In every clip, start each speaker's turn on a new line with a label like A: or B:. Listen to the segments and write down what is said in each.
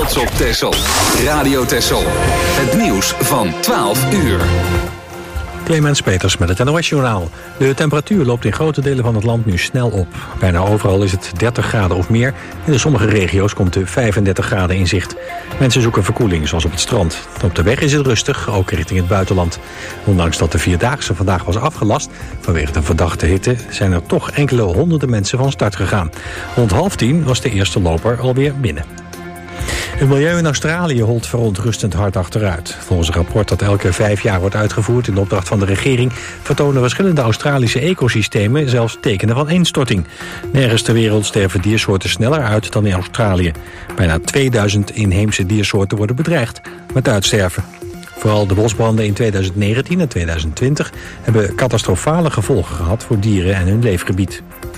A: trots op Texel. Radio Texel. Het nieuws van 12 uur.
B: Clemens Peters met het NOS-journaal. De temperatuur loopt in grote delen van het land nu snel op. Bijna overal is het 30 graden of meer. In sommige regio's komt de 35 graden in zicht. Mensen zoeken verkoeling, zoals op het strand. Op de weg is het rustig, ook richting het buitenland. Ondanks dat de Vierdaagse vandaag was afgelast vanwege de verdachte hitte, zijn er toch enkele honderden mensen van start gegaan. Rond 9:30 was de eerste loper alweer binnen. Het milieu in Australië holt verontrustend hard achteruit. Volgens een rapport dat elke 5 jaar wordt uitgevoerd in opdracht van de regering vertonen verschillende Australische ecosystemen zelfs tekenen van instorting. Nergens ter wereld sterven diersoorten sneller uit dan in Australië. Bijna 2000 inheemse diersoorten worden bedreigd met uitsterven. Vooral de bosbranden in 2019 en 2020 hebben catastrofale gevolgen gehad voor dieren en hun leefgebied.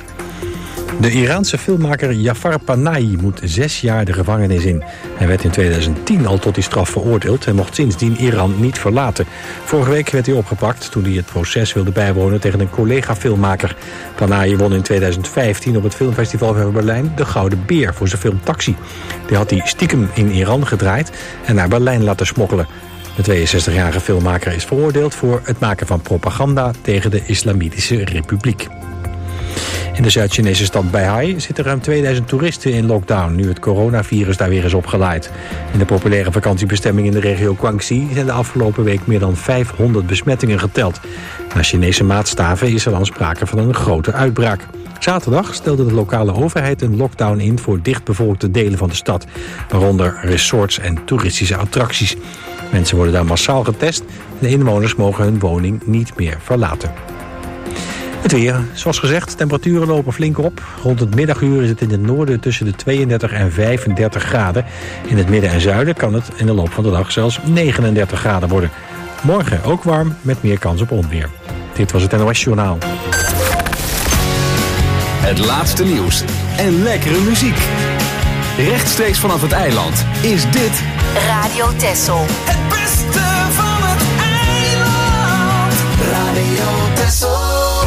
B: De Iraanse filmmaker Jafar Panahi moet 6 jaar de gevangenis in. Hij werd in 2010 al tot die straf veroordeeld en mocht sindsdien Iran niet verlaten. Vorige week werd hij opgepakt toen hij het proces wilde bijwonen tegen een collega-filmmaker. Panahi won in 2015 op het filmfestival van Berlijn de Gouden Beer voor zijn film Taxi. Die had hij stiekem in Iran gedraaid en naar Berlijn laten smokkelen. De 62-jarige filmmaker is veroordeeld voor het maken van propaganda tegen de Islamitische Republiek. In de Zuid-Chinese stad Beihai zitten ruim 2000 toeristen in lockdown, nu het coronavirus daar weer is opgeleid. In de populaire vakantiebestemming in de regio Guangxi zijn de afgelopen week meer dan 500 besmettingen geteld. Naar Chinese maatstaven is er dan sprake van een grote uitbraak. Zaterdag stelde de lokale overheid een lockdown in voor dichtbevolkte delen van de stad, waaronder resorts en toeristische attracties. Mensen worden daar massaal getest en de inwoners mogen hun woning niet meer verlaten. Het weer. Zoals gezegd, temperaturen lopen flink op. Rond het middaguur is het in het noorden tussen de 32 en 35 graden. In het midden en zuiden kan het in de loop van de dag zelfs 39 graden worden. Morgen ook warm met meer kans op onweer. Dit was het NOS-journaal.
A: Het laatste nieuws en lekkere muziek. Rechtstreeks vanaf het eiland is dit
C: Radio Texel.
D: Het beste van het eiland. Radio Texel.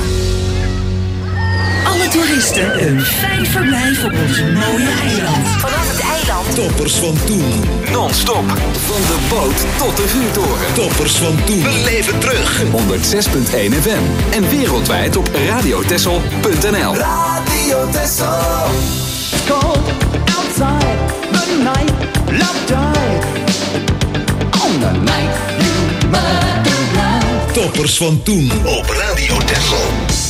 C: Alle toeristen een fijn verblijf op ons mooie eiland. Vanaf het eiland.
E: Toppers van toen.
A: non-stop van de boot tot de vuurtoren.
E: Toppers van toen. We leven terug.
A: 106.1 FM en wereldwijd op radiotessel.nl.
D: Radio Texel. It's cold outside the night. Love died on the night you murdered love.
E: Toppers van toen op Radio Texel.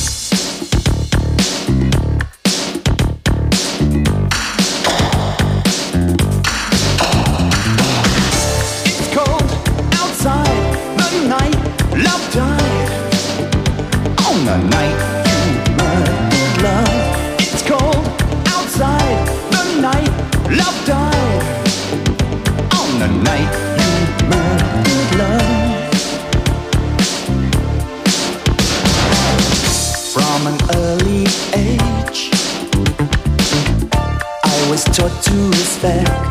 D: The night you murdered love. It's cold outside. The night love died. On the night you murdered love. From an early age, I was taught to respect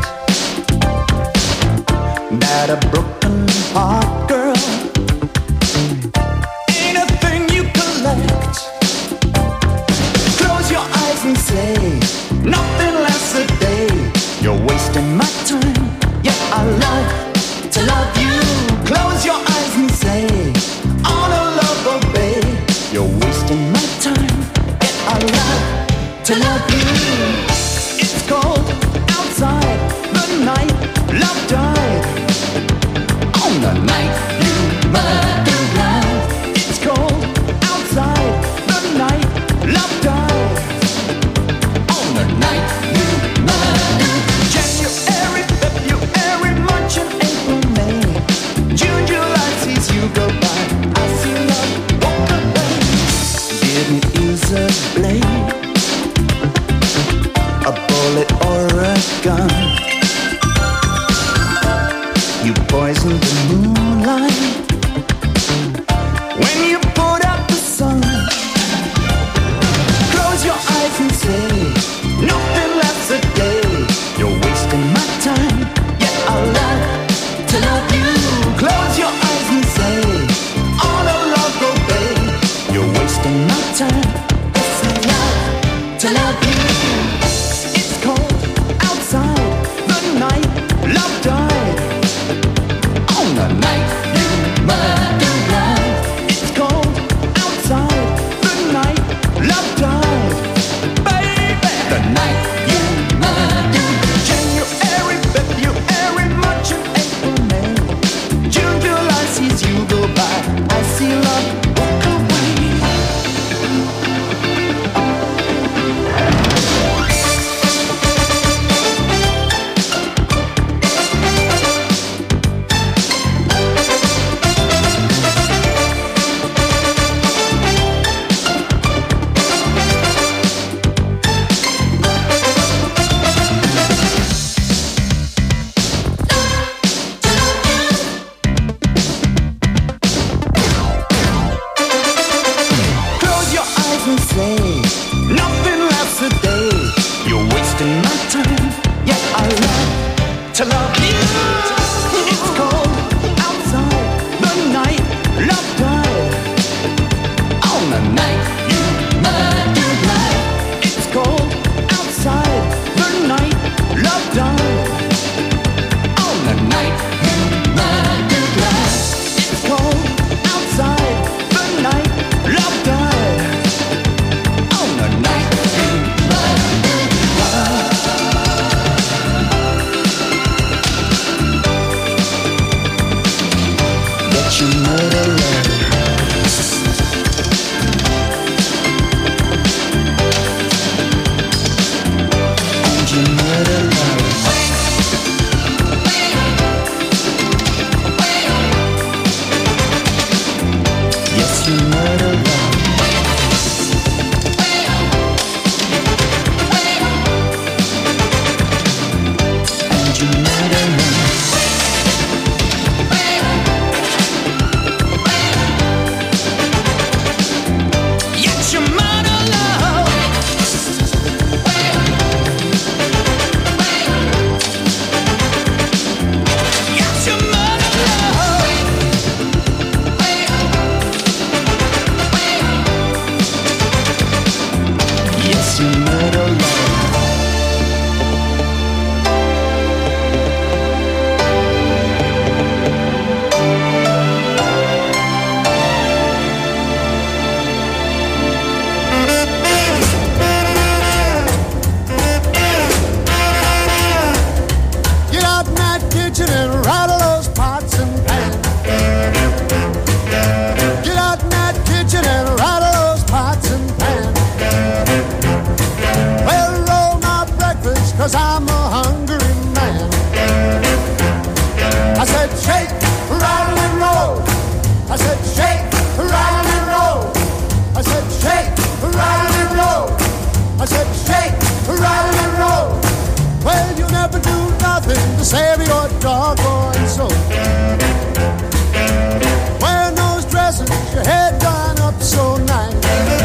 D: that a broken heart girl and say nothing lasts a day. You're wasting my time. Yeah, I love to love you. Close your eyes and say all the love obey. You're wasting my time. Yeah, I love to love you. It's cold outside. The night love died. On the night you murdered love. It's cold outside. The night love died. January, February, March and April, May, June, July, sees you go by. I see love walk away. Didn't use a blade, a bullet or a gun. You poisoned the moonlight when you put out the sun. Close your eyes and say nothing lasts a day. You're wasting my time. Yeah, I love to love you. Close your eyes and say all the love obey. You're wasting my time. Yes, I love to love you. It's cold outside. The night to love you. It's cold outside, the night love died. On the night you murdered love. It's cold outside, the night love died. On the night you murdered love. It's cold outside, the night love died. On the night you murdered love. That you murder love. And you murder love. Yes, you murder love. And you murder love. Yes, you murder love. Yes, you murder love. Yes, you murder love. Get out in that kitchen and rattle those pots and pans. Get out in that kitchen and rattle those pots and pans. Well, roll my breakfast, 'cause I'm a hungry man. I said shake, rattle and roll. I said shake, rattle and roll. I said shake, rattle and roll. I said shake, rattle and roll. Well, you never do nothing to save your doggone soul. Wearing those dresses, your head done up so nice.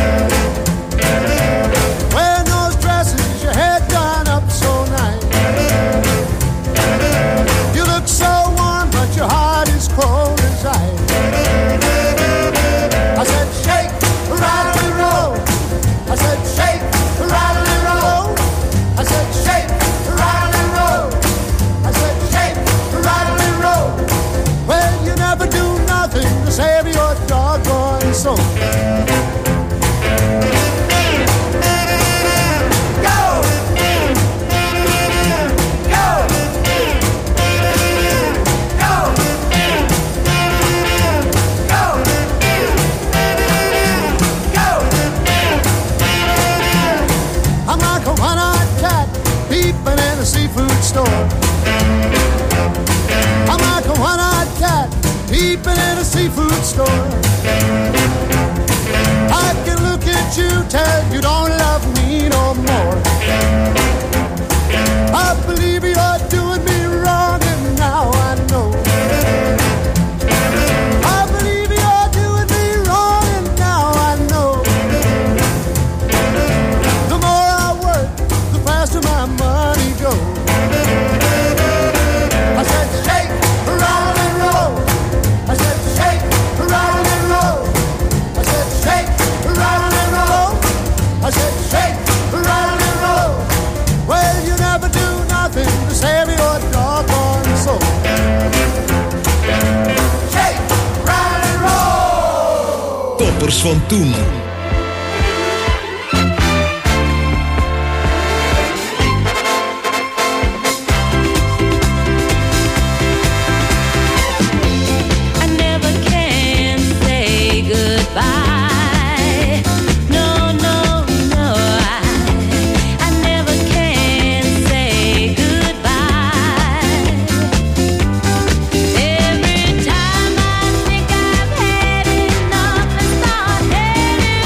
D: Wearing those dresses, your head done up so nice. You look so warm, but your heart is cold as ice. I said shake, rattle and roll. I said shake, rattle and roll. I said shake, rattle and roll. I said shake, rattle and roll. Well, you never do nothing to save your doggone soul. Go! Go! Go! Go! Go! I'm like a one-eyed cat peeping in a seafood store. I'm like a one-eyed cat peeping in a seafood store. I can look at you, tell you don't love me no more. I believe you're doing me wrong, and now I know. I believe you're doing me wrong, and now I know. The more I work, the faster my money goes. I said shake, rattle and roll. I said shake, rattle and roll. I said shake, rattle and roll. I said shake, rattle and roll. Well, you never do nothing to save your doggone soul. Shake, rattle and roll.
E: Toppers van toen.
F: I never can say goodbye. No, no, no. I never can say goodbye. Every time I think I've had enough and start heading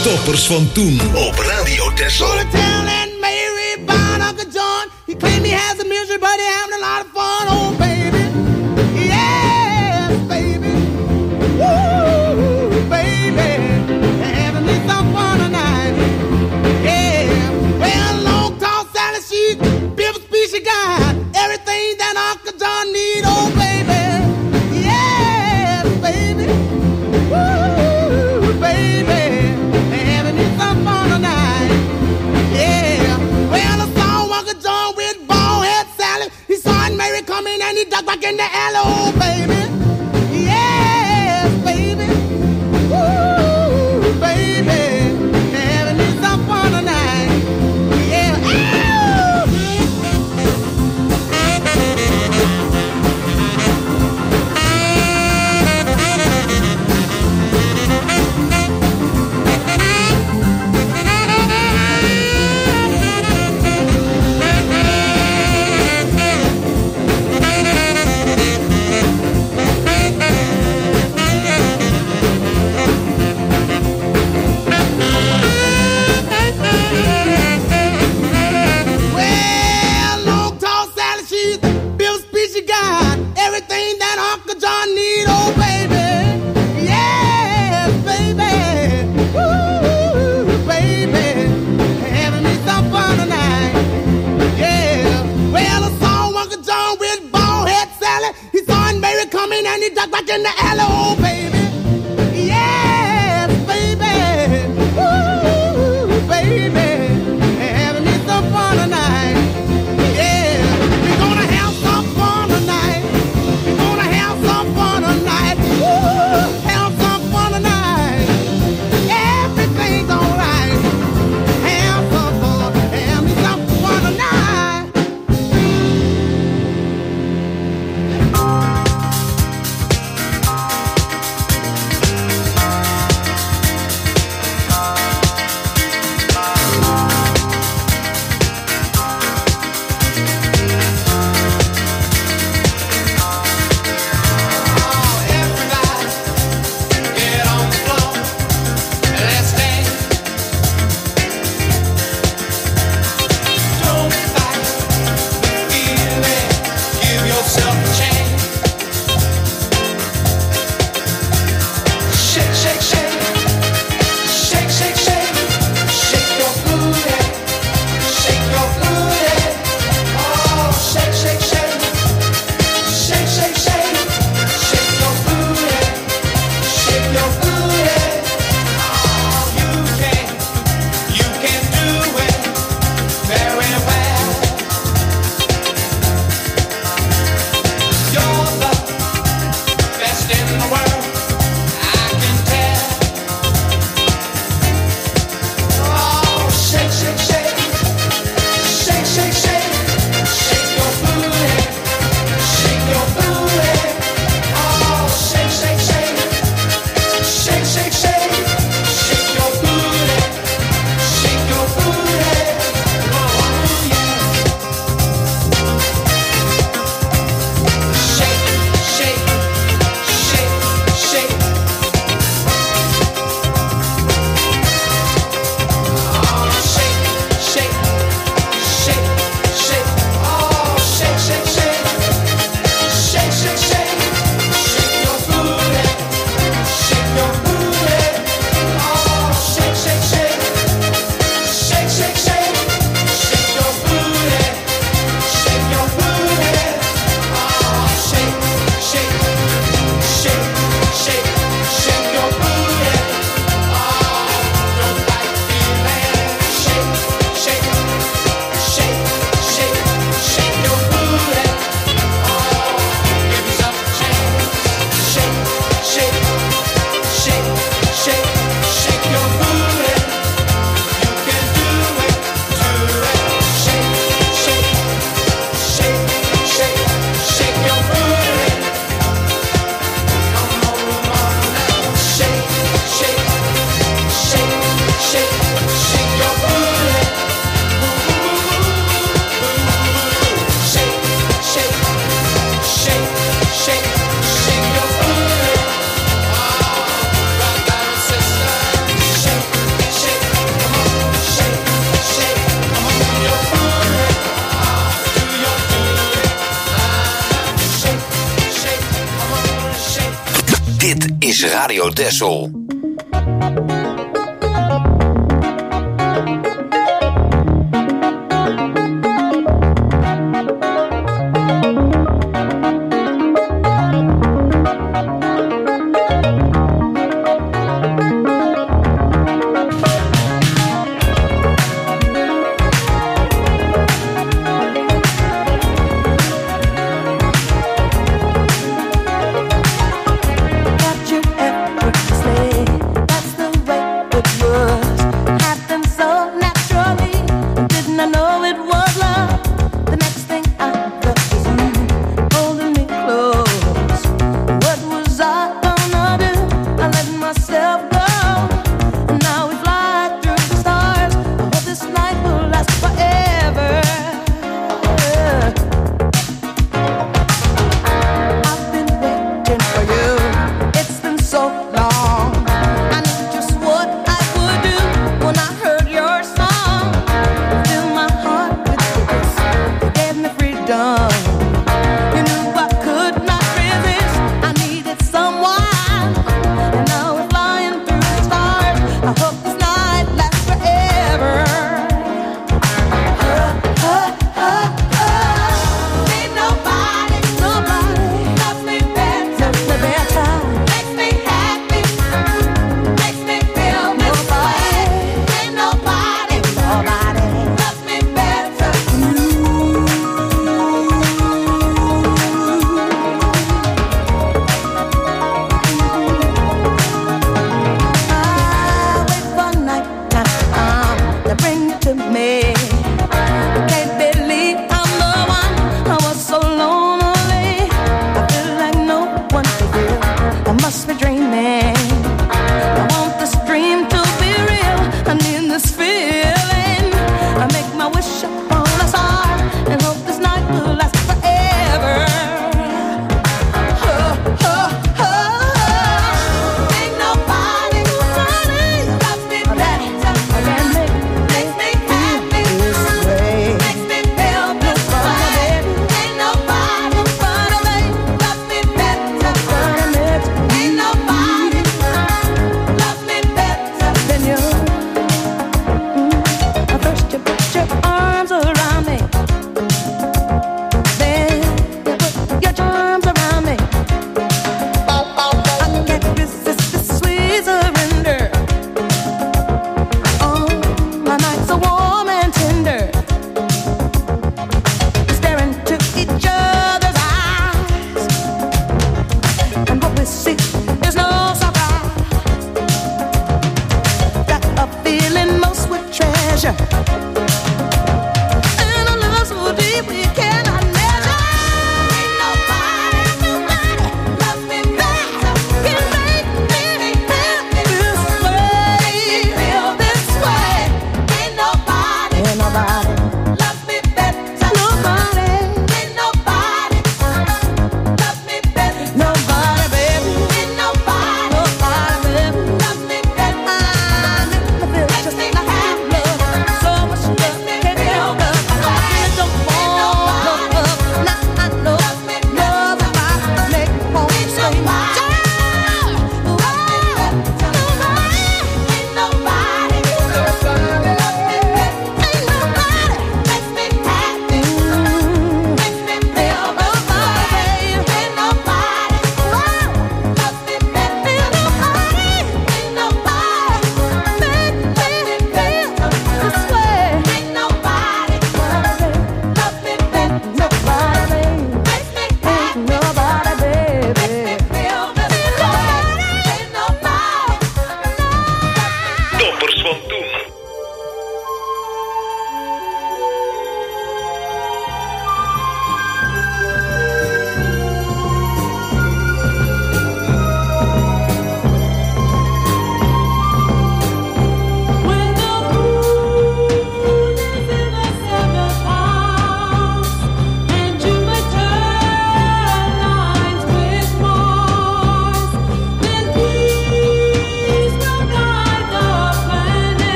E: Toppers van toen op Radio Texel.
G: Gonna tell Aunt Mary about Uncle John. He claimed he has a misery, but he having a lot of fun. Oh, baby. Yes, baby. Woo, baby. Having me some fun tonight. Yeah. Well, long tall Sally, she's beautiful speech she got. Everything that Uncle John need. Oh, baby. Yes, baby. Woo, baby. Having me some fun tonight. Yeah. Well, I saw Uncle John with bald head Sally. He saw Aunt Mary coming and he ducked back in the alley. Oh, baby. Yes, baby. Woo, baby. Having me some fun tonight. Yeah. Ow!
E: is Radio Texel.
G: So long, I know just what I would do.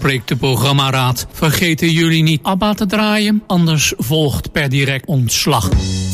H: spreekt de programmaraad. Vergeten jullie niet ABBA te draaien, anders volgt per direct ontslag.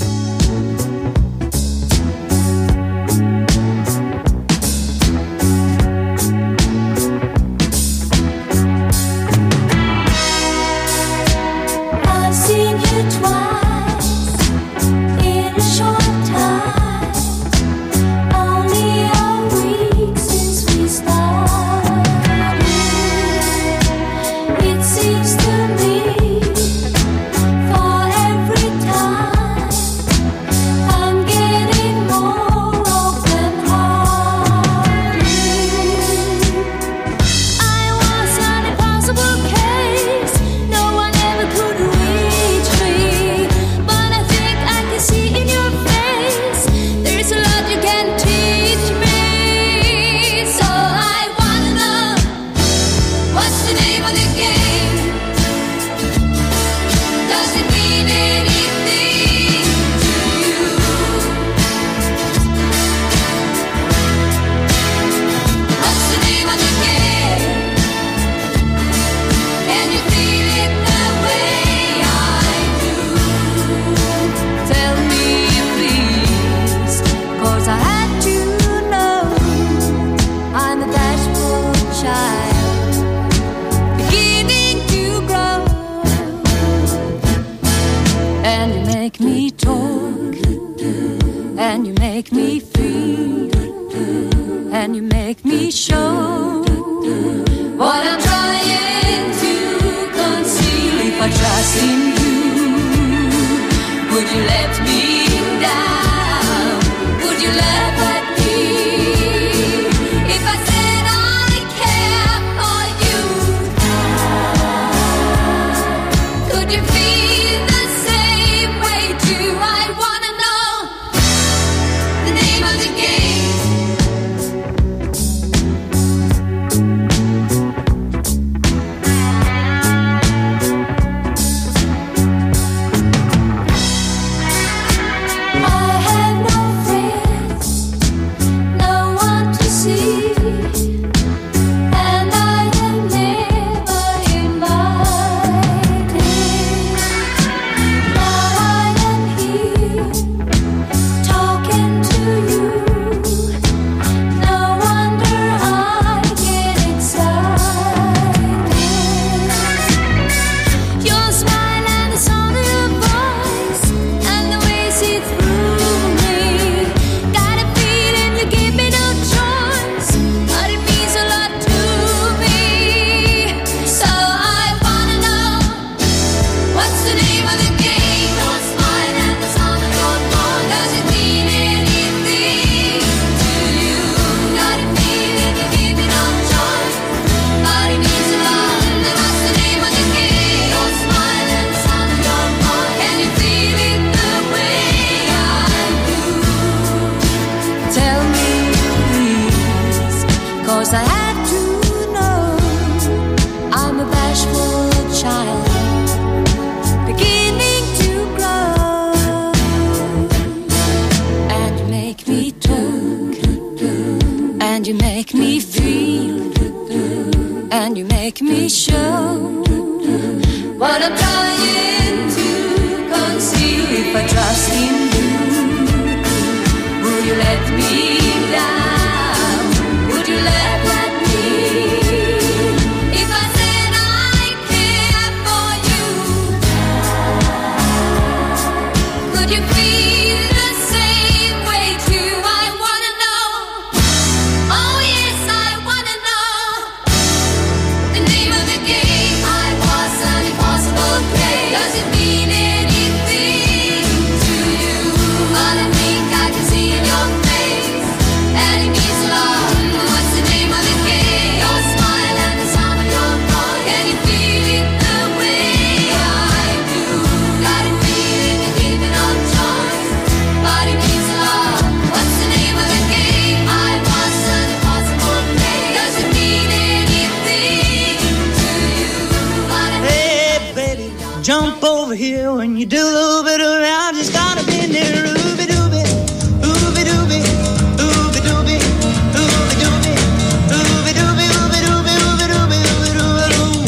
I: Jump over here when you do a little bit around. Just gotta be near Ruby Dooby, Ooby Dooby, Ooby Dooby, Ooby Dooby, Ooby Dooby, Ooby Dooby, Ooby Dooby, Ooby Dooby.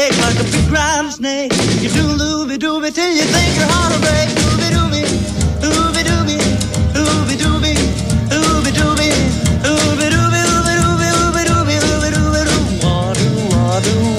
I: shake like a big round snake. You do doobie doobie till you think your heart will break. Doobie doobie, doobie doobie, doobie doobie, doobie doobie, doobie doobie, doobie doobie, doobie doobie, doobie doobie, doobie doobie.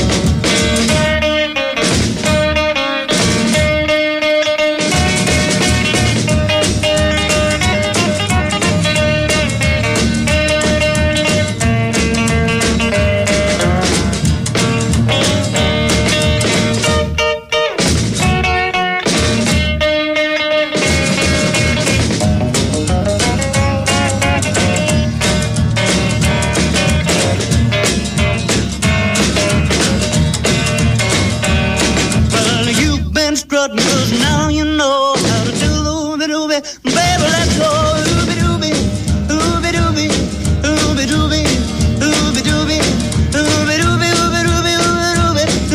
I: Cause now you know how to do doobie doobie, baby, let's go. Doobie doobie, doobie doobie, doobie doobie, doobie doobie, doobie doobie, doobie doobie, doobie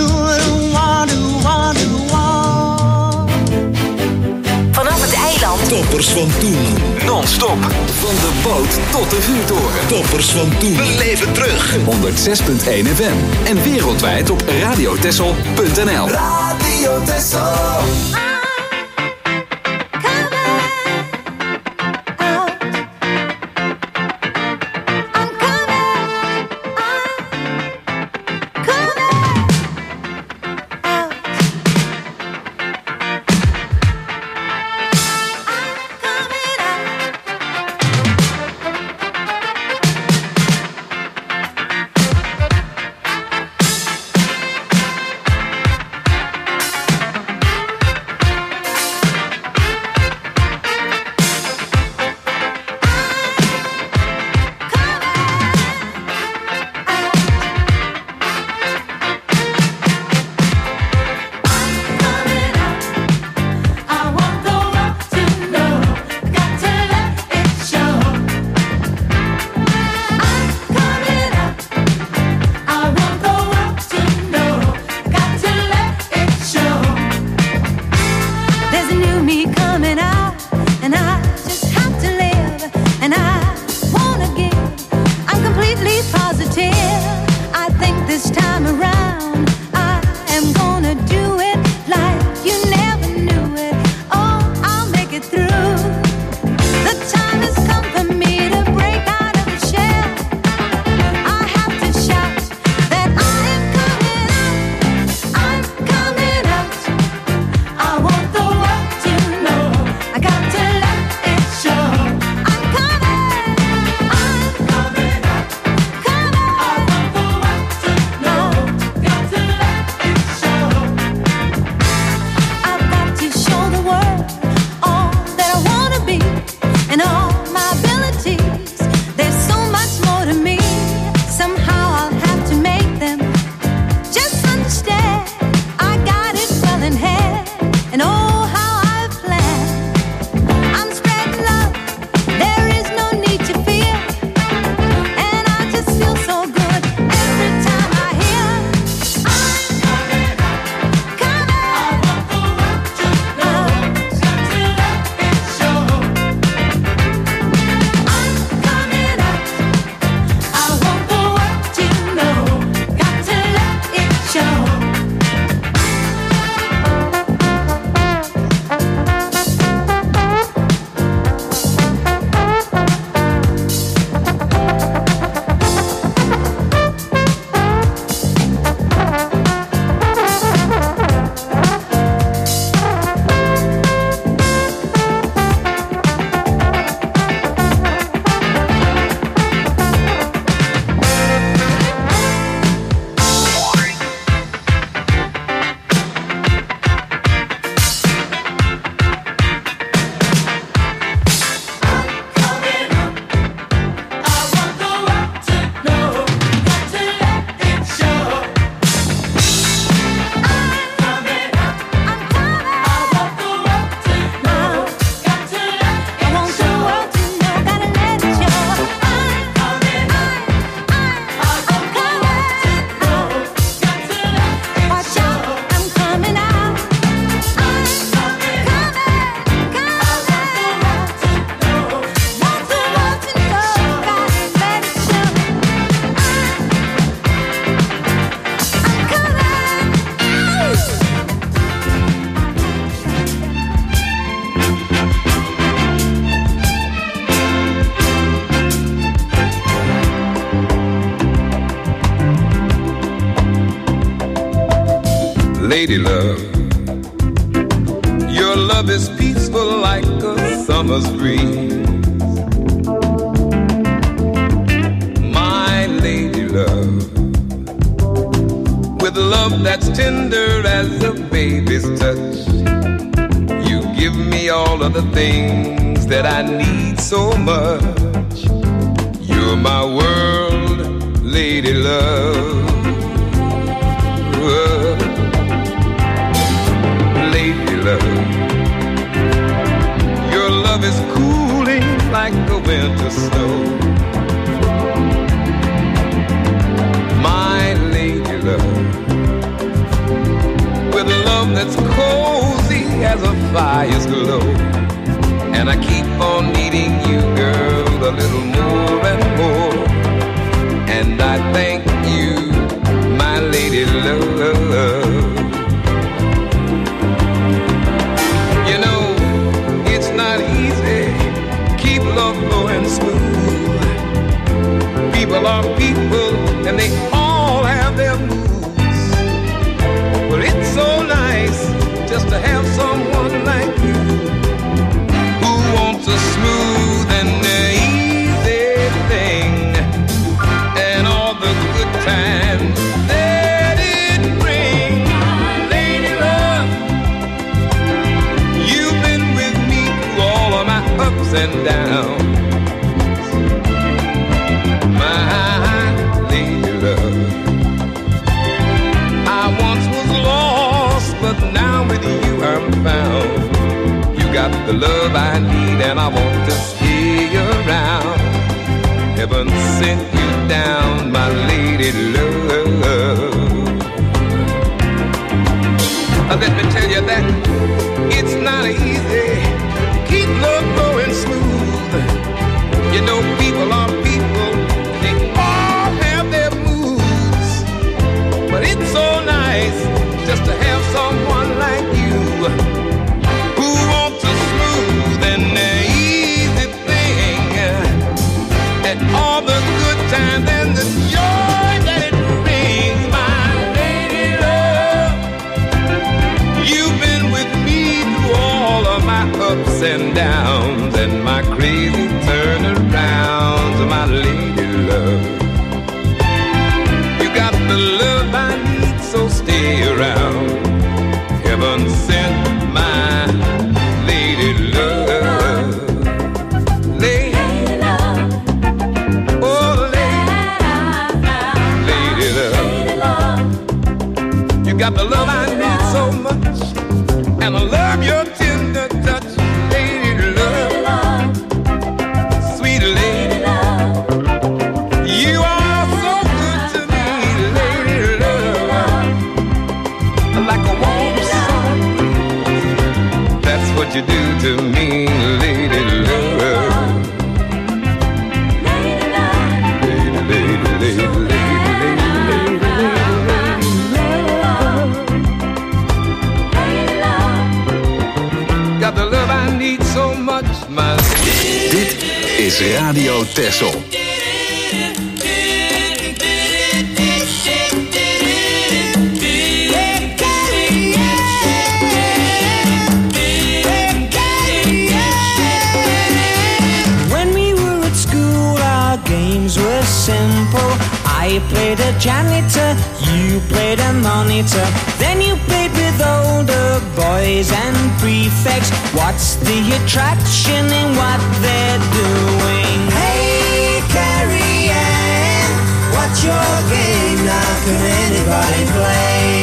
I: doobie.
C: Vanaf het eiland.
E: Toppers van toen.
A: Non-stop. Van de boot tot de vuurtoren.
E: Toppers van toen. We leven terug.
A: 106.1 FM. En wereldwijd op radiotessel.nl.
D: Radio Tessel.
J: lady love. Your love is peaceful like a summer's breeze. My lady love, with love that's tender as a baby's touch. You give me all of the things that I need so much. You're my world, lady love. Lady love, your love is cooling like the winter snow. My lady love, with love that's cozy as a fire's glow. And I keep on needing you, girl, a little more and more. And I thank you, my lady love. You know, it's not easy, keep love flowing smooth. People are people, and they all have their moods. But it's so nice just to have someone like you, who wants a smooth and easy thing, and all the good times that it brings. Lady love, you've been with me through all of my ups and downs. My lady love, I once was lost, but now with you I'm found. You got the love I need, and I want to stay around. Heaven sent you down, my lady love. Let me tell you that it's not easy. Keep love going smooth. You know, people are people, they all have their moods. But it's so nice just to have someone like you, who wants a smooth and easy thing, and all the good times and the joy that it brings. My lady love, you've been with me through all of my ups and downs, and my crazy turnarounds. My lady love, you got the love I need, so stay around. Heaven sent my lady love. Lady love, oh lady love, you got the love I need so much, and I love your tender touch. Lady love, sweet lady love, you are so good to me. Lady love, like a warm sun, that's what you do to me. Lady love, lady, lady, got the love I need so much, my.
A: Dit is Radio Texel.
I: When we were at school, our games were simple. I played a janitor, you played a monitor. Then you played with older boys and prefects. What's the attraction in what they're doing? Hey, Carrie Ann, what's your game? Now can anybody play?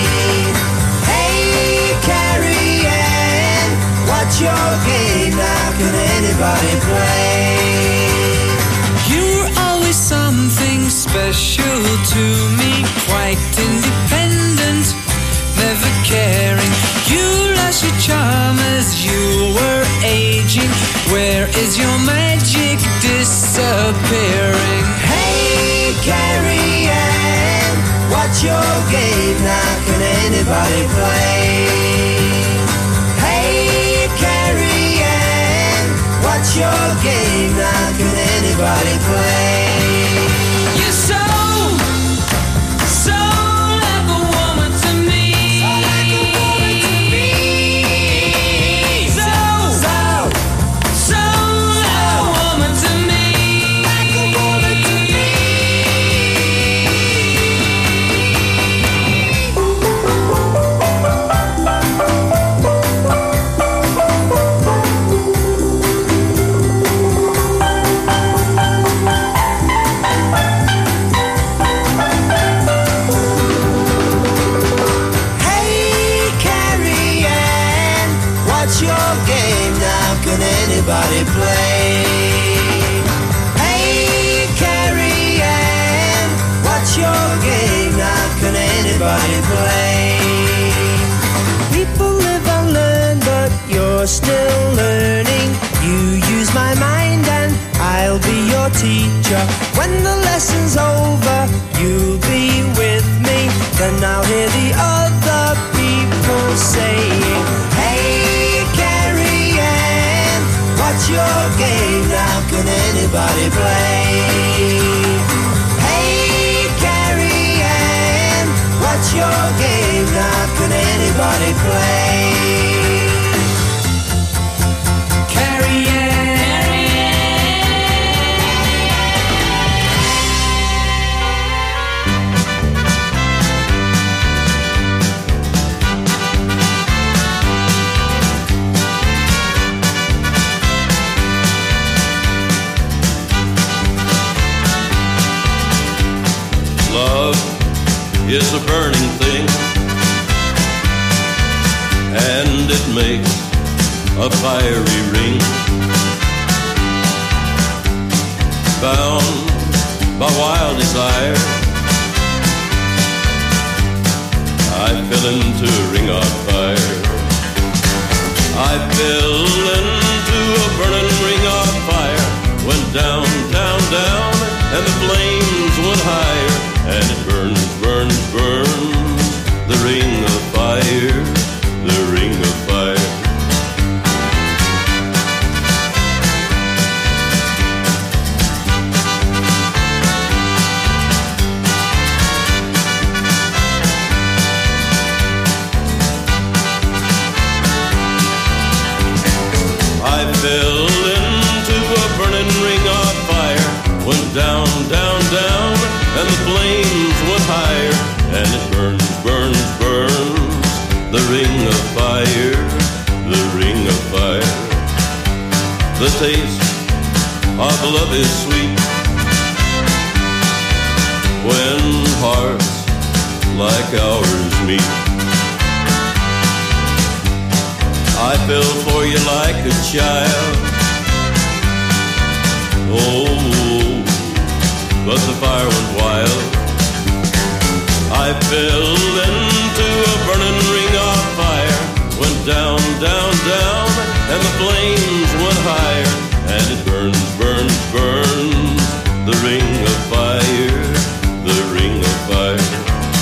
I: Hey, Carrie Ann, what's your game? Now can anybody play?
K: You're always something special to me, quite independent, never caring. You lost your charm as you were aging. Where is your magic disappearing?
I: Hey, Carrie Ann, what's your game? Now can anybody play? Hey, Carrie Ann, what's your game? Now can anybody play?
K: You're so like a woman to me. you're still learning. You use my mind and I'll be your teacher. When the lesson's over, you'll be with me. Then I'll hear the other people saying, hey, Carrie Ann, what's your game now? Can anybody play? Hey, Carrie Ann, what's your game now? Can anybody play? Carrie Ann.
L: Love is a burning thing, and it makes a fiery ring. Bound by wild desire, I fell into a ring of fire. I fell into a burning ring of fire. Went down, down, down, and the flames went higher. And it burns, burns, burns, the ring of fire, the ring of fire. I fell into a burning ring of fire. Went down, down, down, and the flames went higher. And it burns, burns, burns, the ring of fire, the ring of fire. The taste of love is sweet when hearts like ours meet. I fell for you like a child. Oh, but the fire went wild. I fell into a burning ring of fire. Went down, down, down, and the flames went higher. And it burns, burns, burns, the ring of fire, the ring of fire.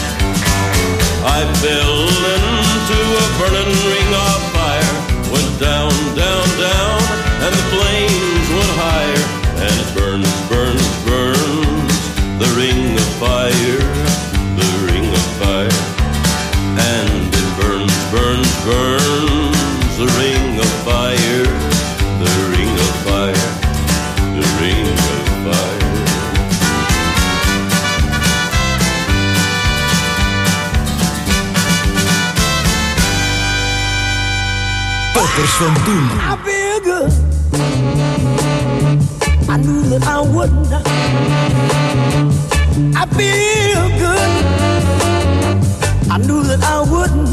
L: I fell into a burning ring of fire. Went down, down, down, and the flames went higher. And it burns, burns, burns, the ring of fire, the ring of fire. And it burns, burns, burns, the ring of fire, the ring of fire, the ring of fire.
E: Toppers van toen.
I: I feel good. I knew that I wouldn't. I feel good. I knew that I wouldn't.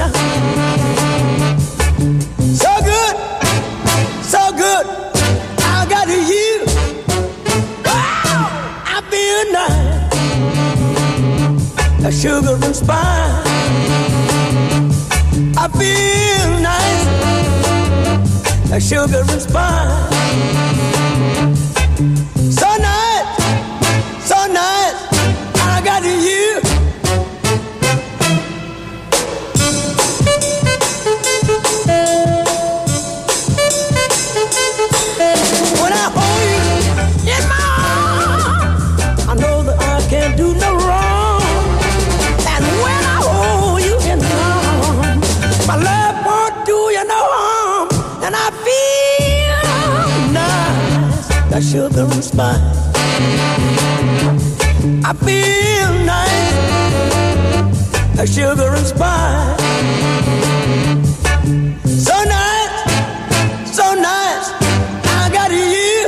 I: So good, so good. I got you. Wow, I feel nice. A sugar and spice. I feel nice. A sugar and spice. So nice, so nice, I got you. When I hold you in my arms, I know that I can't do no wrong. And when I hold you in my arms, my love won't do you no harm. And I feel nice, that sugar and spice. I feel nice, that sugar and spice. So nice, so nice, I got you.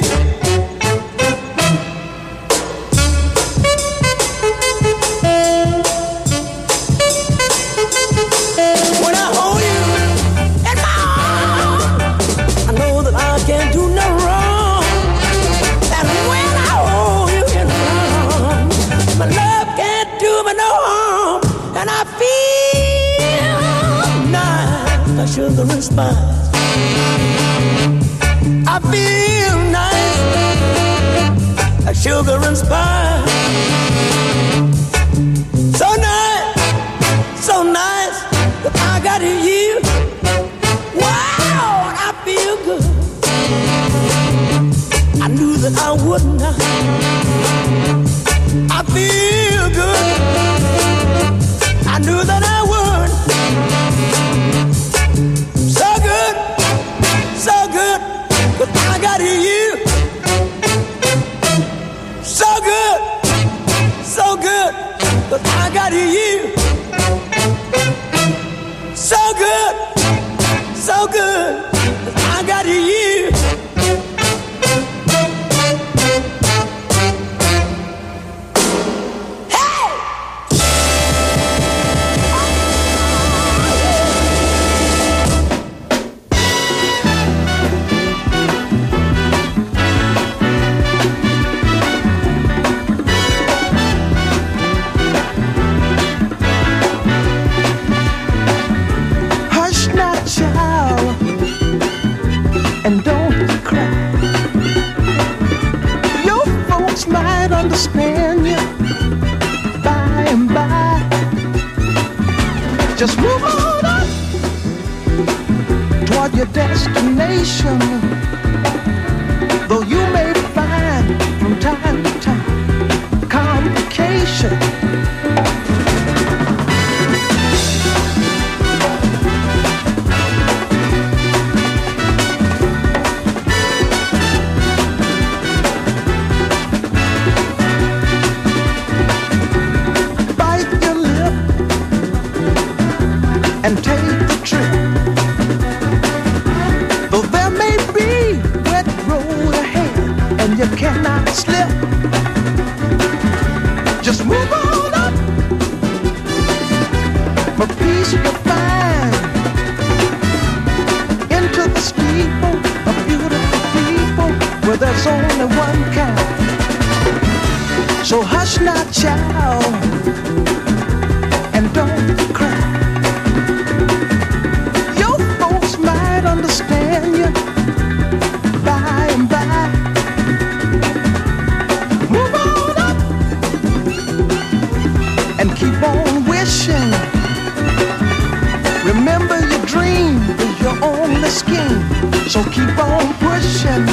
I: When I hold you in my arms, I know that I can't do no wrong. And when I hold you in my arms, my love can't do me no harm. And I feel nice, like sugar and spice. I feel nice, like sugar and spice. So nice that I got you. Wow, I feel good. I knew that I wouldn't. I feel good. I knew that I would. So good, but I got you. So good, but I got you. So good, but I got you. And don't cry. Your folks might understand you by and by. Just move on up toward your destination. Though you may find from time to time complication. And take the trip. Though there may be wet road ahead and you cannot slip, just move on up. For peace you'll find into the steeple of beautiful people where there's only one kind. So hush not, child, and don't cry. Understand you by and by. Move on up and keep on wishing. Remember your dream is your only scheme, so keep on pushing.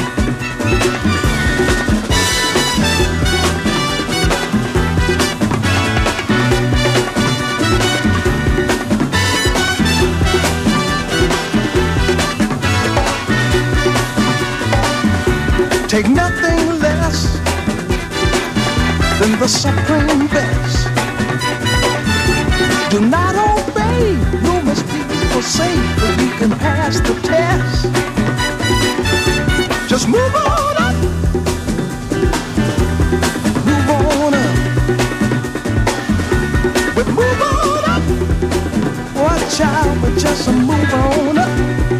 I: Take nothing less than the supreme best. Do not obey, you must be forsake, but you can pass the test. Just move on up, move on up, but move on up. Watch out, but just move on up,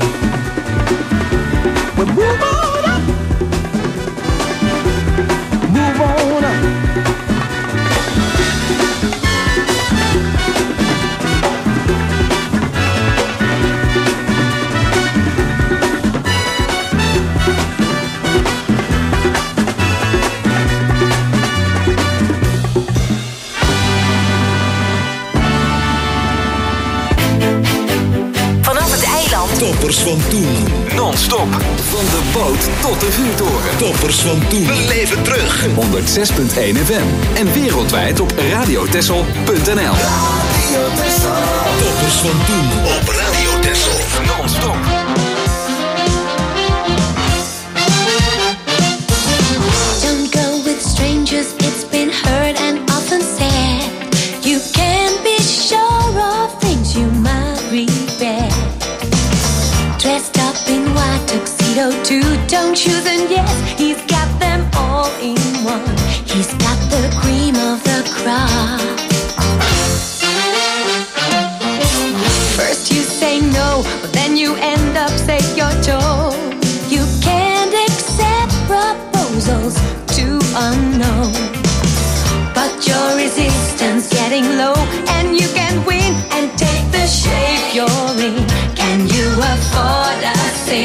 I: but move on. Move on up.
C: Vanaf het eiland.
E: Toppers van toen.
A: Non-stop. Van de boot tot de vuurtoren.
E: Toppers van toen.
A: We leven terug. 106.1 FM. En wereldwijd op radiotessel.nl.
E: Toppers van toen. Op Radio Texel.
A: Non-stop.
F: Don't go with strangers, it's been heard and often said. You can't be sure of things you might regret. Dressed up in white tuxedo, two-tone shoes, and yes, he's got them all in one. He's got the cream of the crop. First you say no, but then you end up saying you're told. You can't accept proposals too unknown. But your resistance getting low, and you can win and take the shape you're in. Can you afford a thing?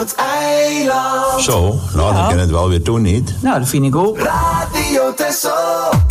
D: het eiland.
M: Zo, nou dan kan het wel weer doen niet.
N: Nou, dat vind ik ook.
D: Radio Texel.